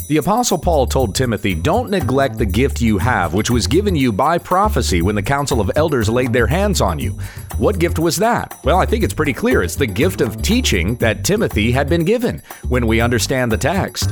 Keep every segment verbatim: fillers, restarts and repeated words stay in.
The Apostle Paul told Timothy, "Don't neglect the gift you have, which was given you by prophecy when the council of elders laid their hands on you." What gift was that? Well, I think it's pretty clear. It's the gift of teaching that Timothy had been given when we understand the text.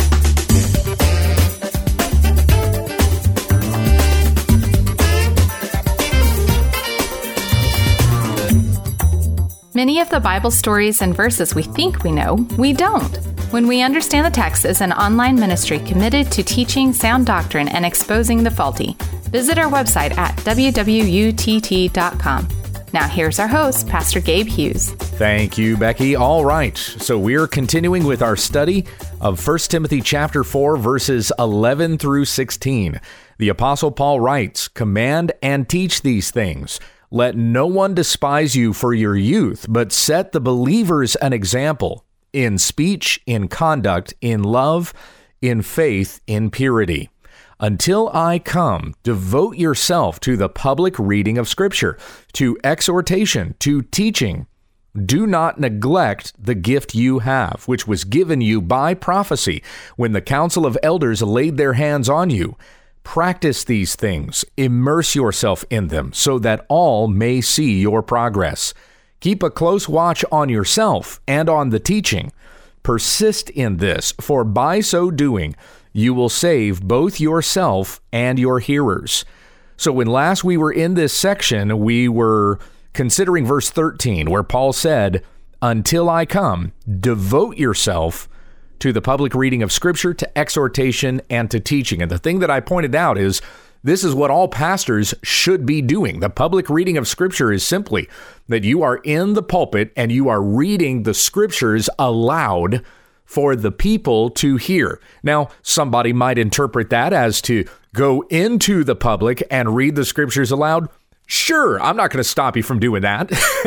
Many of the Bible stories and verses we think we know, we don't. When We Understand the Text is an online ministry committed to teaching sound doctrine and exposing the faulty. Visit our website at w w u t t dot com. Now here's our host, Pastor Gabe Hughes. Thank you, Becky. All right, so we're continuing with our study of First Timothy chapter four, verses eleven through sixteen. The Apostle Paul writes, "Command and teach these things. Let no one despise you for your youth, but set the believers an example in speech, in conduct, in love, in faith, in purity. Until I come, devote yourself to the public reading of Scripture, to exhortation, to teaching. Do not neglect the gift you have, which was given you by prophecy when the council of elders laid their hands on you. Practice these things, immerse yourself in them, so that all may see your progress. Keep a close watch on yourself and on the teaching. Persist in this, for by so doing, you will save both yourself and your hearers." So when last we were in this section, we were considering verse thirteen, where Paul said, "Until I come, devote yourself to the public reading of Scripture, to exhortation, and to teaching." And the thing that I pointed out is this is what all pastors should be doing. The public reading of Scripture is simply that you are in the pulpit and you are reading the Scriptures aloud for the people to hear. Now, somebody might interpret that as to go into the public and read the Scriptures aloud. Sure, I'm not going to stop you from doing that.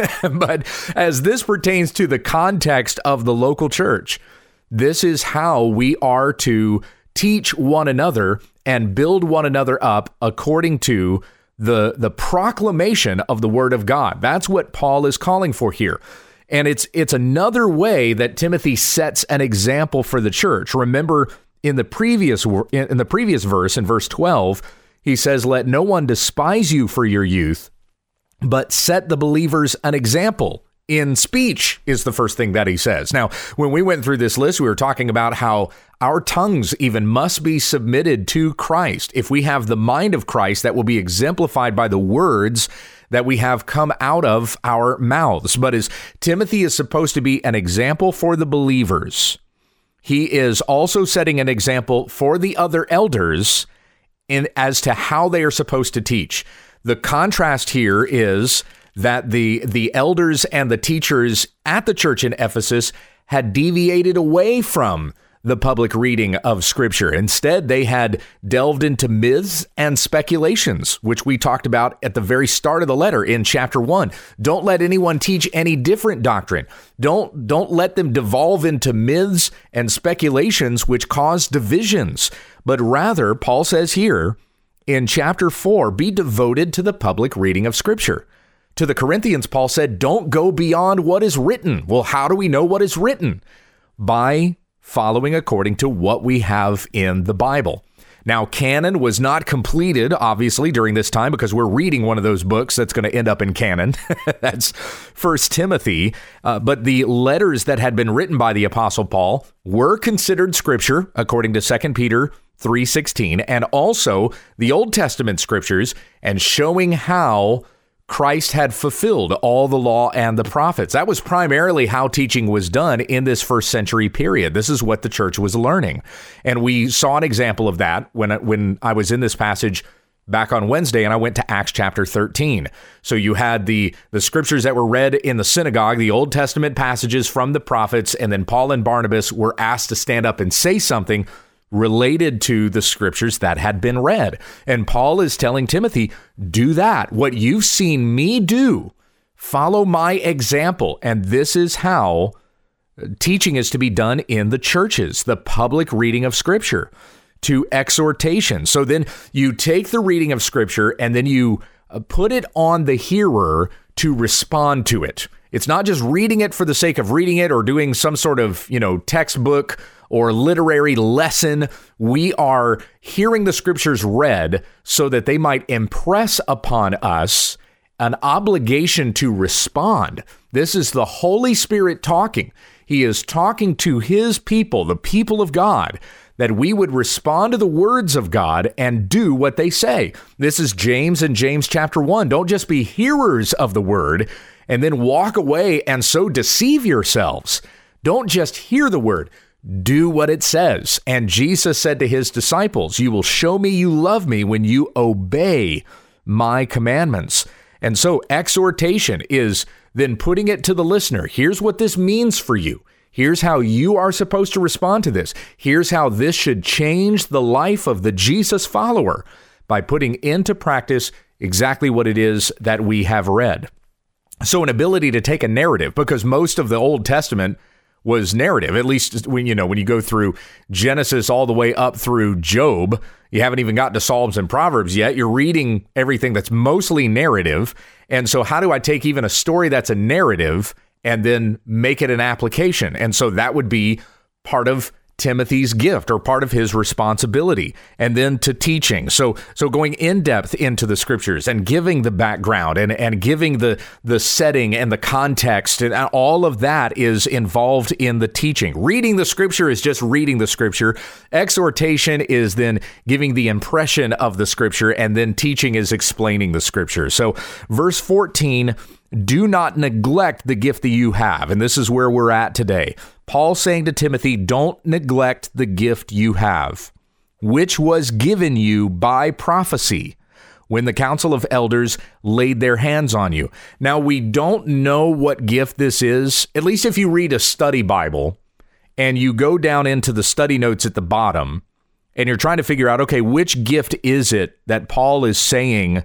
But as this pertains to the context of the local church, this is how we are to teach one another and build one another up according to the, the proclamation of the Word of God. That's what Paul is calling for here. And it's it's another way that Timothy sets an example for the church. Remember, in the previous in the previous verse, in verse twelve, he says, "Let no one despise you for your youth, but set the believers an example in speech," is the first thing that he says. Now, when we went through this list, we were talking about how our tongues even must be submitted to Christ. If we have the mind of Christ, that will be exemplified by the words that we have come out of our mouths. But as Timothy is supposed to be an example for the believers, he is also setting an example for the other elders in as to how they are supposed to teach. The contrast here is that the the elders and the teachers at the church in Ephesus had deviated away from the public reading of Scripture. Instead, they had delved into myths and speculations, which we talked about at the very start of the letter in chapter one. Don't let anyone teach any different doctrine. Don't, don't let them devolve into myths and speculations which cause divisions. But rather, Paul says here in chapter four, be devoted to the public reading of Scripture. To the Corinthians, Paul said, don't go beyond what is written. Well, how do we know what is written? By following according to what we have in the Bible. Now, canon was not completed, obviously, during this time because we're reading one of those books that's going to end up in canon. That's First Timothy. Uh, but the letters that had been written by the Apostle Paul were considered Scripture, according to Second Peter three sixteen, and also the Old Testament Scriptures, and showing how Christ had fulfilled all the law and the prophets. That was primarily how teaching was done in this first century period. This is what the church was learning. And we saw an example of that when, when I was in this passage back on Wednesday, and I went to Acts chapter thirteen. So you had the, the scriptures that were read in the synagogue, the Old Testament passages from the prophets, and then Paul and Barnabas were asked to stand up and say something related to the scriptures that had been read. And Paul is telling Timothy, do that. What you've seen me do, follow my example. And this is how teaching is to be done in the churches, the public reading of Scripture, to exhortation. So then you take the reading of Scripture and then you put it on the hearer to respond to it. It's not just reading it for the sake of reading it or doing some sort of, you know, textbook or literary lesson. We are hearing the scriptures read so that they might impress upon us an obligation to respond. This is the Holy Spirit talking. He is talking to his people, the people of God, that we would respond to the words of God and do what they say. This is James in James chapter one. Don't just be hearers of the word and then walk away and so deceive yourselves. Don't just hear the word. Do what it says. And Jesus said to his disciples, you will show me you love me when you obey my commandments. And so exhortation is then putting it to the listener. Here's what this means for you. Here's how you are supposed to respond to this. Here's how this should change the life of the Jesus follower by putting into practice exactly what it is that we have read. So an ability to take a narrative, because most of the Old Testament was narrative, at least when, you know, when you go through Genesis all the way up through Job, you haven't even gotten to Psalms and Proverbs yet. You're reading everything that's mostly narrative. And so how do I take even a story that's a narrative and then make it an application? And so that would be part of Timothy's gift or part of his responsibility, and then to teaching. So so going in depth into the scriptures and giving the background and, and giving the, the setting and the context, and all of that is involved in the teaching. Reading the scripture is just reading the scripture. Exhortation is then giving the impression of the scripture, and then teaching is explaining the scripture. So verse fourteen, do not neglect the gift that you have. And this is where we're at today. Paul saying to Timothy, don't neglect the gift you have, which was given you by prophecy when the council of elders laid their hands on you. Now, we don't know what gift this is, at least if you read a study Bible and you go down into the study notes at the bottom and you're trying to figure out, okay, which gift is it that Paul is saying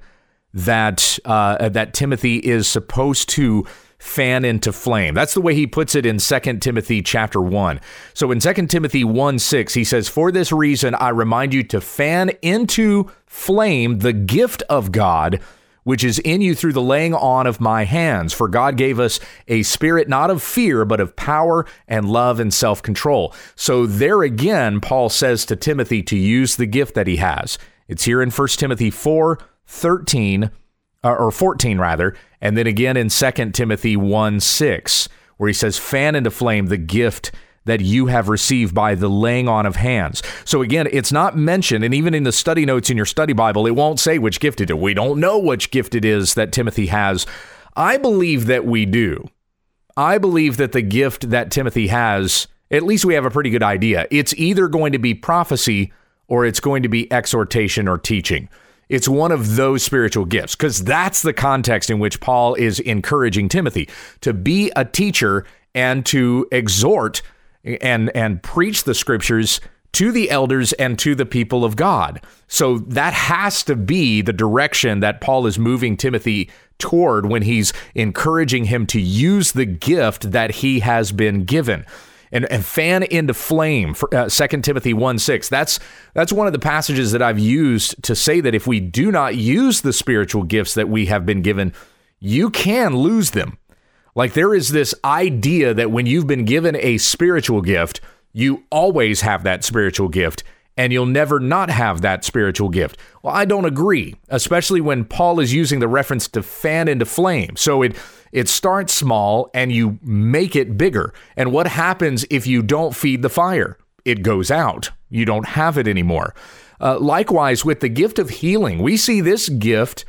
that uh, that Timothy is supposed to fan into flame. That's the way he puts it in Second Timothy chapter one. So in Second Timothy one six, he says, for this reason, I remind you to fan into flame the gift of God, which is in you through the laying on of my hands. For God gave us a spirit not of fear, but of power and love and self-control. So there again, Paul says to Timothy to use the gift that he has. It's here in First Timothy four thirteen, or fourteen rather, and then again in Second Timothy one six, where he says, fan into flame the gift that you have received by the laying on of hands. So again, it's not mentioned, and even in the study notes in your study Bible, it won't say which gift it is. We don't know which gift it is that Timothy has. I believe that we do. I believe that the gift that Timothy has, at least we have a pretty good idea. It's either going to be prophecy or it's going to be exhortation or teaching. It's one of those spiritual gifts, because that's the context in which Paul is encouraging Timothy to be a teacher and to exhort and, and preach the scriptures to the elders and to the people of God. So that has to be the direction that Paul is moving Timothy toward when he's encouraging him to use the gift that he has been given. And, and fan into flame, for uh, Second Timothy one six. That's that's one of the passages that I've used to say that if we do not use the spiritual gifts that we have been given, you can lose them. Like there is this idea that when you've been given a spiritual gift, you always have that spiritual gift and you'll never not have that spiritual gift. Well, I don't agree, especially when Paul is using the reference to fan into flame. So it It starts small and you make it bigger. And what happens if you don't feed the fire? It goes out. You don't have it anymore. Uh, likewise, with the gift of healing, we see this gift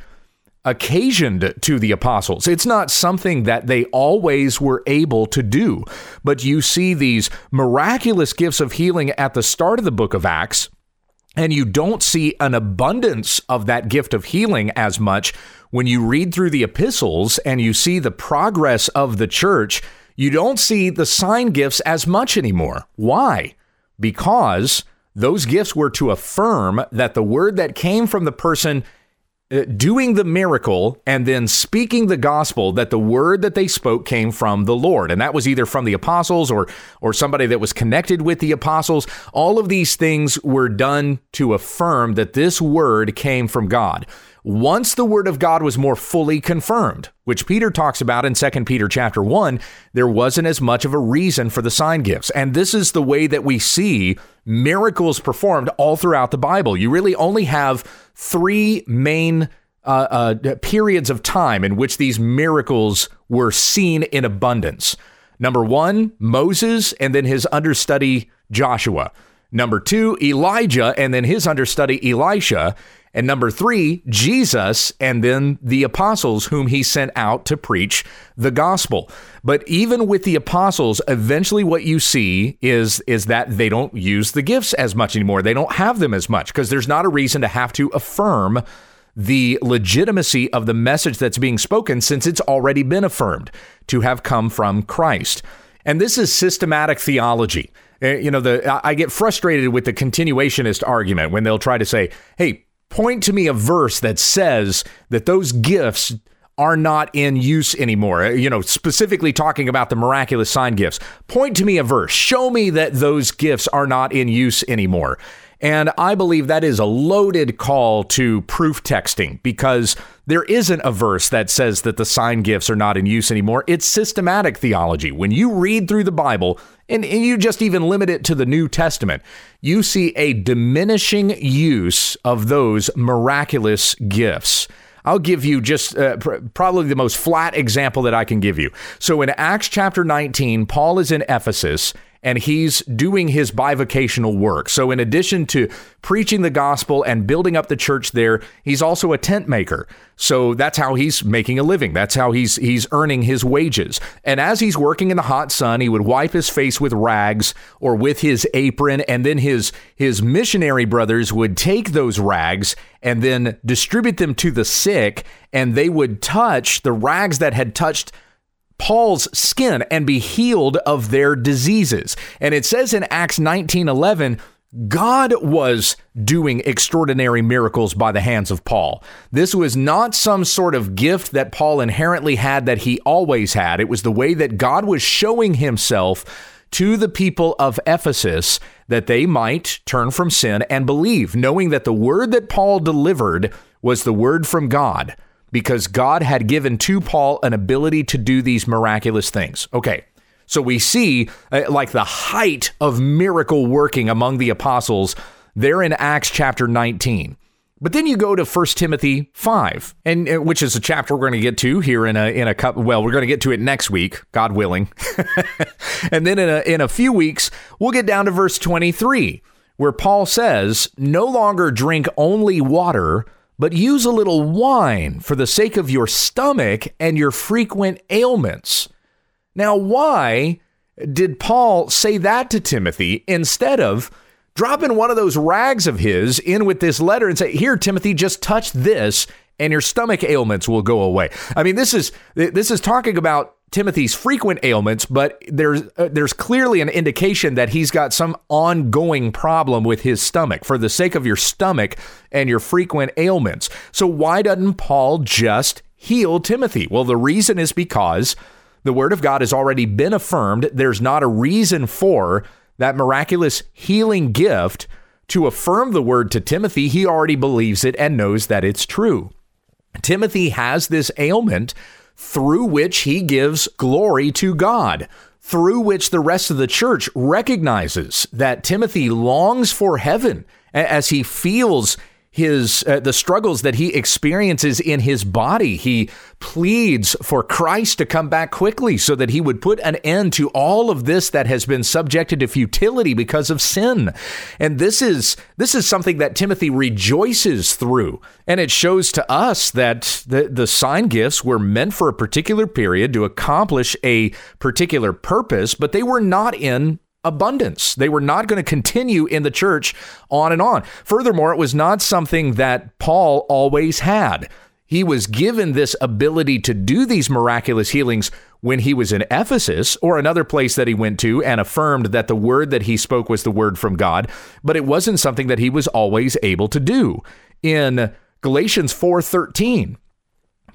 occasioned to the apostles. It's not something that they always were able to do, but you see these miraculous gifts of healing at the start of the book of Acts, and you don't see an abundance of that gift of healing as much when you read through the epistles and you see the progress of the church. You don't see the sign gifts as much anymore. Why? Because those gifts were to affirm that the word that came from the person doing the miracle and then speaking the gospel, that the word that they spoke came from the Lord. And that was either from the apostles or or somebody that was connected with the apostles. All of these things were done to affirm that this word came from God. once the word of God was more fully confirmed, which Peter talks about in Second Peter chapter one, there wasn't as much of a reason for the sign gifts. And this is the way that we see miracles performed all throughout the Bible. You really only have three main uh, uh, periods of time in which these miracles were seen in abundance. Number one, Moses, and then his understudy Joshua. Number two, Elijah, and then his understudy Elisha. And number three, Jesus, and then the apostles whom he sent out to preach the gospel. But even with the apostles, eventually what you see is, is that they don't use the gifts as much anymore. They don't have them as much because there's not a reason to have to affirm the legitimacy of the message that's being spoken since it's already been affirmed to have come from Christ. And this is systematic theology. You know, the I get frustrated with the continuationist argument when they'll try to say, hey, point to me a verse that says that those gifts are not in use anymore. You know, specifically talking about the miraculous sign gifts. Point to me a verse. Show me that those gifts are not in use anymore. And I believe that is a loaded call to proof texting because there isn't a verse that says that the sign gifts are not in use anymore. It's systematic theology. When you read through the Bible, and, and you just even limit it to the New Testament, you see a diminishing use of those miraculous gifts. I'll give you just uh, pr- probably the most flat example that I can give you. So in Acts chapter nineteen, Paul is in Ephesus, and he's doing his bivocational work. So in addition to preaching the gospel and building up the church there, he's also a tent maker. So that's how he's making a living. That's how he's he's earning his wages. And as he's working in the hot sun, he would wipe his face with rags or with his apron, and then his his missionary brothers would take those rags and then distribute them to the sick, and they would touch the rags that had touched Paul's skin and be healed of their diseases. And it says in Acts nineteen eleven, God was doing extraordinary miracles by the hands of Paul. This was not some sort of gift that Paul inherently had that he always had. It was the way that God was showing himself to the people of Ephesus that they might turn from sin and believe, knowing that the word that Paul delivered was the word from God, because God had given to Paul an ability to do these miraculous things. Okay, so we see uh, like the height of miracle working among the apostles there in Acts chapter nineteen. But then you go to First Timothy five, and uh, which is a chapter we're going to get to here in a in a couple. Well, we're going to get to it next week, God willing. And then in a in a few weeks, we'll get down to verse twenty-three, where Paul says, "No longer drink only water, but use a little wine for the sake of your stomach and your frequent ailments." Now, why did Paul say that to Timothy instead of dropping one of those rags of his in with this letter and say, "Here, Timothy, just touch this and your stomach ailments will go away"? I mean, this is this is talking about Timothy's frequent ailments, but there's uh, there's clearly an indication that he's got some ongoing problem with his stomach, for the sake of your stomach and your frequent ailments. So why doesn't Paul just heal Timothy? Well, the reason is because the word of God has already been affirmed. There's not a reason for that miraculous healing gift to affirm the word to Timothy. He already believes it and knows that it's true. Timothy has this ailment through which he gives glory to God, through which the rest of the church recognizes that Timothy longs for heaven as he feels his uh, the struggles that he experiences in his body. He pleads for Christ to come back quickly so that he would put an end to all of this that has been subjected to futility because of sin. And this is this is something that Timothy rejoices through. And it shows to us that the, the sign gifts were meant for a particular period to accomplish a particular purpose, but they were not in abundance. They were not going to continue in the church on and on. Furthermore, it was not something that Paul always had. He was given this ability to do these miraculous healings when he was in Ephesus or another place that he went to and affirmed that the word that he spoke was the word from God, but it wasn't something that he was always able to do. In Galatians four thirteen,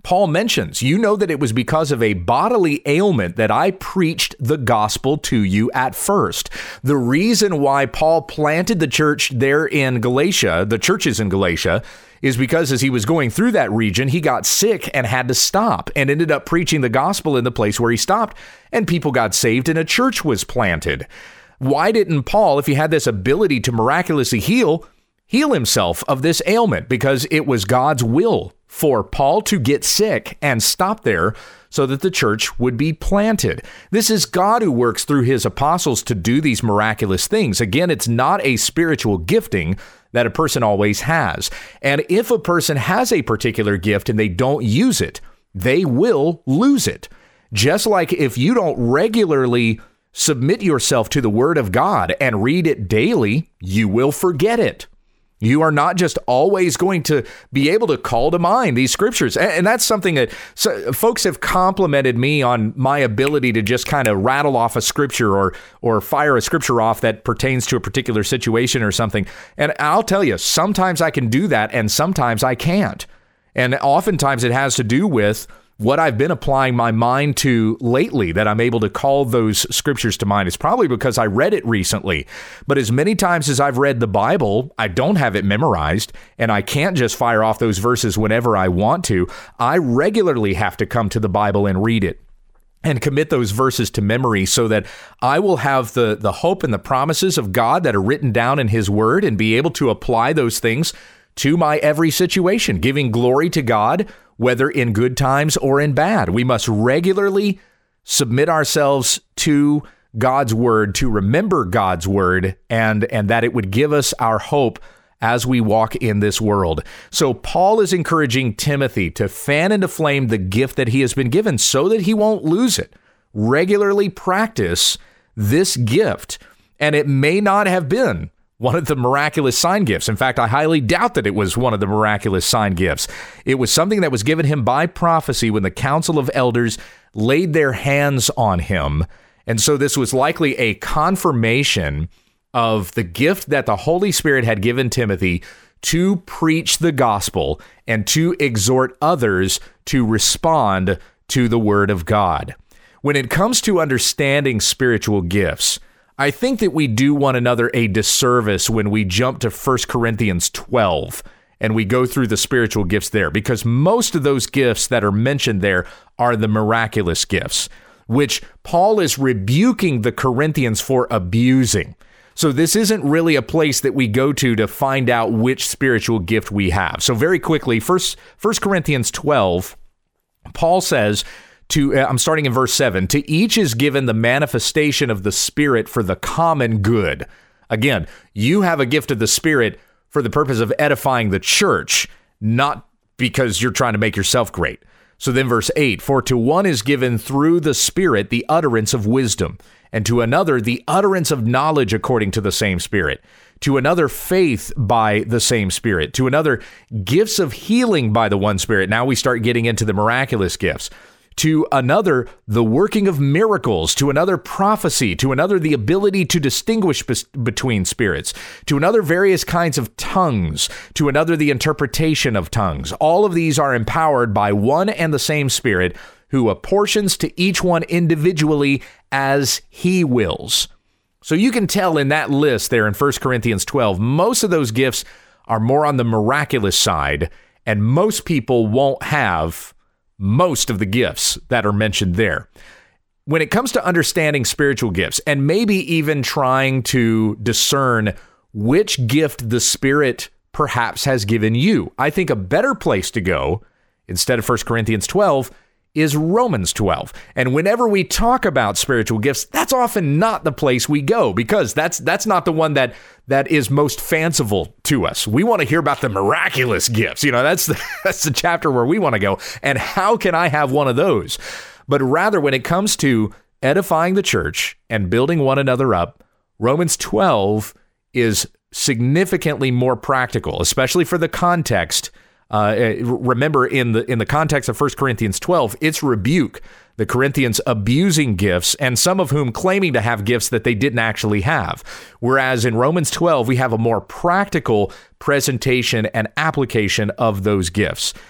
Paul mentions, you know that it was because of a bodily ailment that I preached the gospel to you at first. The reason why Paul planted the church there in Galatia, the churches in Galatia, is because as he was going through that region, he got sick and had to stop and ended up preaching the gospel in the place where he stopped, and people got saved and a church was planted. Why didn't Paul, if he had this ability to miraculously heal, heal himself of this ailment? Because it was God's will for Paul to get sick and stop there so that the church would be planted. This is God who works through his apostles to do these miraculous things. Again, it's not a spiritual gifting that a person always has. And if a person has a particular gift and they don't use it, they will lose it. Just like if you don't regularly submit yourself to the Word of God and read it daily, you will forget it. You are not just always going to be able to call to mind these scriptures. And that's something that so folks have complimented me on, my ability to just kind of rattle off a scripture or or fire a scripture off that pertains to a particular situation or something. And I'll tell you, sometimes I can do that and sometimes I can't. And oftentimes it has to do with what I've been applying my mind to lately, that I'm able to call those scriptures to mind. It's probably because I read it recently. But as many times as I've read the Bible, I don't have it memorized, and I can't just fire off those verses whenever I want to. I regularly have to come to the Bible and read it and commit those verses to memory so that I will have the, the hope and the promises of God that are written down in his word and be able to apply those things to my every situation, giving glory to God, whether in good times or in bad. We must regularly submit ourselves to God's word, to remember God's word, and, and that it would give us our hope as we walk in this world. So Paul is encouraging Timothy to fan into flame the gift that he has been given so that he won't lose it. Regularly practice this gift, and it may not have been one of the miraculous sign gifts. In fact, I highly doubt that it was one of the miraculous sign gifts. It was something that was given him by prophecy when the council of elders laid their hands on him. And so this was likely a confirmation of the gift that the Holy Spirit had given Timothy to preach the gospel and to exhort others to respond to the word of God. When it comes to understanding spiritual gifts, I think that we do one another a disservice when we jump to First Corinthians twelve and we go through the spiritual gifts there, because most of those gifts that are mentioned there are the miraculous gifts, which Paul is rebuking the Corinthians for abusing. So this isn't really a place that we go to to find out which spiritual gift we have. So very quickly, First Corinthians twelve, Paul says, To, uh, I'm starting in verse seven, to each is given the manifestation of the Spirit for the common good. Again, you have a gift of the Spirit for the purpose of edifying the church, not because you're trying to make yourself great. So then verse eight, for to one is given through the Spirit the utterance of wisdom, and to another the utterance of knowledge according to the same Spirit, to another faith by the same Spirit, to another gifts of healing by the one Spirit. Now we start getting into the miraculous gifts. To another, the working of miracles, to another, prophecy, to another, the ability to distinguish bes- between spirits, to another, various kinds of tongues, to another, the interpretation of tongues. All of these are empowered by one and the same Spirit, who apportions to each one individually as he wills. So you can tell in that list there in First Corinthians twelve, most of those gifts are more on the miraculous side, and most people won't have most of the gifts that are mentioned there. When it comes to understanding spiritual gifts, and maybe even trying to discern which gift the Spirit perhaps has given you, I think a better place to go, instead of First Corinthians twelve, is Romans twelve. And whenever we talk about spiritual gifts, that's often not the place we go, because that's that's not the one that that is most fanciful to us. We want to hear about the miraculous gifts. You know, that's the, that's the chapter where we want to go. And how can I have one of those? But rather, when it comes to edifying the church and building one another up, Romans twelve is significantly more practical, especially for the context. Uh, remember, in the in the context of First Corinthians twelve, it's rebuke the Corinthians abusing gifts, and some of whom claiming to have gifts that they didn't actually have. Whereas in Romans twelve, we have a more practical presentation and application of those gifts.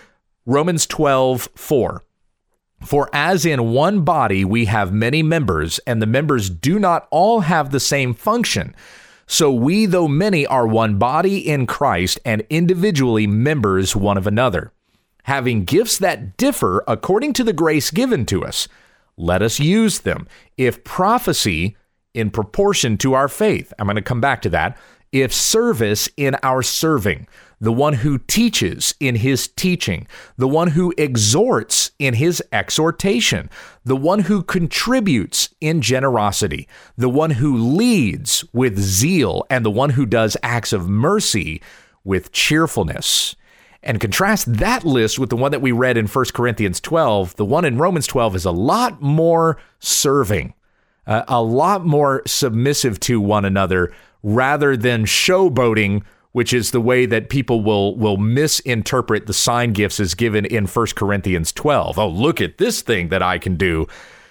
Romans twelve four. For as in one body we have many members, and the members do not all have the same function, so we, though many, are one body in Christ, and individually members one of another. Having gifts that differ according to the grace given to us, let us use them. If prophecy, in proportion to our faith. I'm going to come back to that. If service, in our serving. The one who teaches, in his teaching. The one who exhorts, in his exhortation. The one who contributes, in generosity. The one who leads, with zeal. And the one who does acts of mercy, with cheerfulness. And contrast that list with the one that we read in First Corinthians twelve. The one in Romans twelve is a lot more serving, uh, a lot more submissive to one another, rather than showboating, which is the way that people will will misinterpret the sign gifts as given in First Corinthians twelve. Oh, look at this thing that I can do,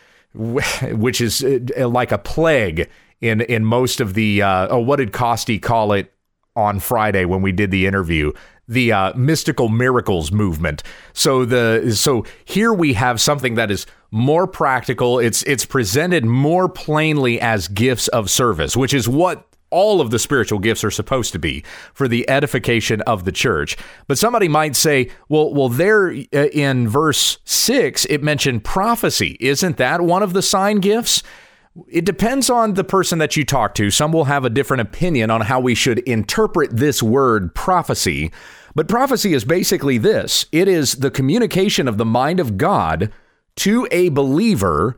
which is like a plague in, in most of the, uh, oh, what did Costi call it on Friday when we did the interview? The uh, mystical miracles movement. So the so here we have something that is more practical. It's it's presented more plainly as gifts of service, which is what all of the spiritual gifts are supposed to be, for the edification of the church. But somebody might say, well, well, there in verse six, it mentioned prophecy. Isn't that one of the sign gifts? It depends on the person that you talk to. Some will have a different opinion on how we should interpret this word prophecy. But prophecy is basically this. It is the communication of the mind of God to a believer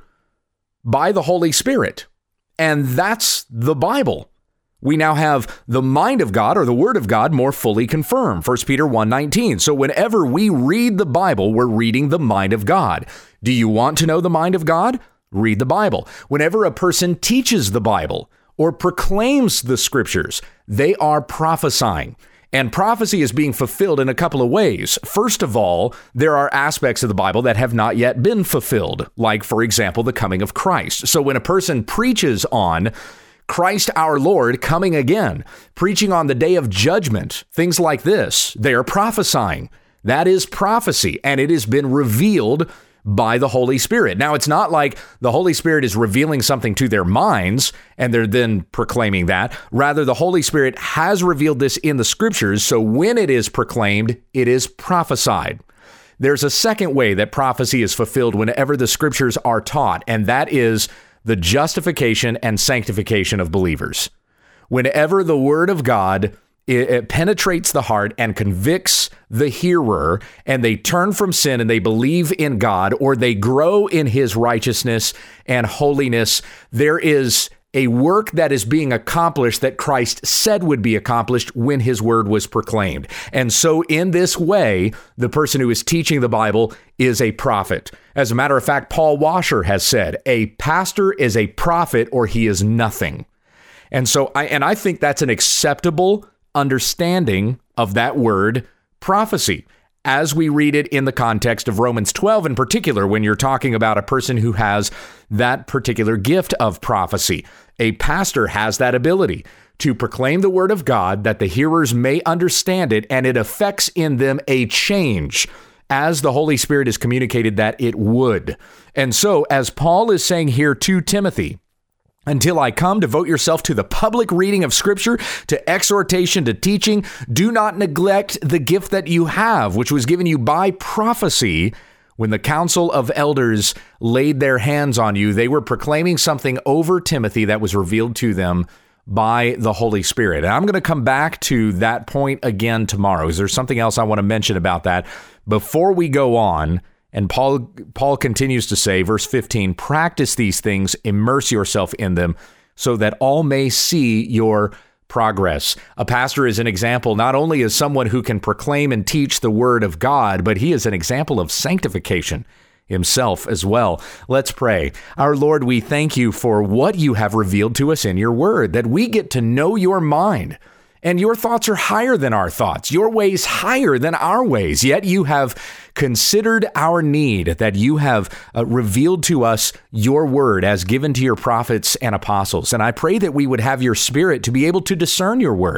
by the Holy Spirit. And that's the Bible. We now have the mind of God, or the word of God, more fully confirmed. First Peter one nineteen. So whenever we read the Bible, we're reading the mind of God. Do you want to know the mind of God? Read the Bible. Whenever a person teaches the Bible or proclaims the scriptures, they are prophesying. And prophecy is being fulfilled in a couple of ways. First of all, there are aspects of the Bible that have not yet been fulfilled, like, for example, the coming of Christ. So when a person preaches on Christ our Lord coming again, preaching on the day of judgment, things like this, they are prophesying. That is prophecy, and it has been revealed by the Holy Spirit. Now, it's not like the Holy Spirit is revealing something to their minds and they're then proclaiming that. Rather, the Holy Spirit has revealed this in the scriptures, so when it is proclaimed, it is prophesied. There's a second way that prophecy is fulfilled whenever the scriptures are taught, and that is the justification and sanctification of believers. Whenever the word of God It, it penetrates the heart and convicts the hearer, and they turn from sin and they believe in God, or they grow in his righteousness and holiness, there is a work that is being accomplished that Christ said would be accomplished when his word was proclaimed. And so in this way, the person who is teaching the Bible is a prophet. As a matter of fact, Paul Washer has said, a pastor is a prophet or he is nothing. And so I and I think that's an acceptable understanding of that word prophecy, as we read it in the context of Romans twelve in particular, when you're talking about a person who has that particular gift of prophecy. A pastor has that ability to proclaim the word of God that the hearers may understand it, and it affects in them a change as the Holy Spirit has communicated that it would. And so, as Paul is saying here to Timothy, until I come, devote yourself to the public reading of Scripture, to exhortation, to teaching. Do not neglect the gift that you have, which was given you by prophecy. When the council of elders laid their hands on you, they were proclaiming something over Timothy that was revealed to them by the Holy Spirit. And I'm going to come back to that point again tomorrow. Is there something else I want to mention about that? Before we go on, and Paul Paul continues to say, verse fifteen, practice these things, immerse yourself in them, so that all may see your progress. A pastor is an example not only as someone who can proclaim and teach the word of God, but he is an example of sanctification himself as well. Let's pray. Our Lord, we thank you for what you have revealed to us in your word, that we get to know your mind. And your thoughts are higher than our thoughts, your ways higher than our ways. Yet you have considered our need, that you have uh, revealed to us your word as given to your prophets and apostles. And I pray that we would have your spirit to be able to discern your word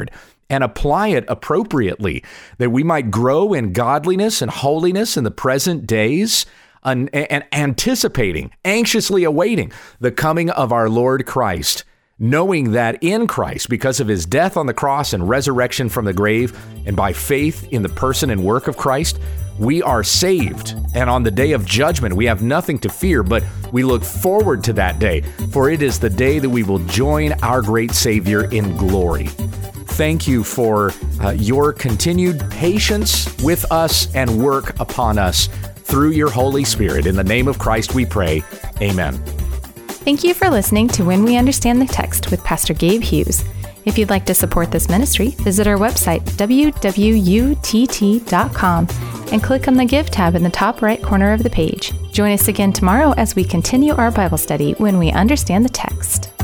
and apply it appropriately, that we might grow in godliness and holiness in the present days, and, and anticipating, anxiously awaiting the coming of our Lord Christ, knowing that in Christ, because of his death on the cross and resurrection from the grave, and by faith in the person and work of Christ, we are saved. And on the day of judgment, we have nothing to fear, but we look forward to that day, for it is the day that we will join our great Savior in glory. Thank you for uh, your continued patience with us and work upon us through your Holy Spirit. In the name of Christ we pray. Amen. Thank you for listening to When We Understand the Text with Pastor Gabe Hughes. If you'd like to support this ministry, visit our website, w w u t t dot com, and click on the Give tab in the top right corner of the page. Join us again tomorrow as we continue our Bible study When We Understand the Text.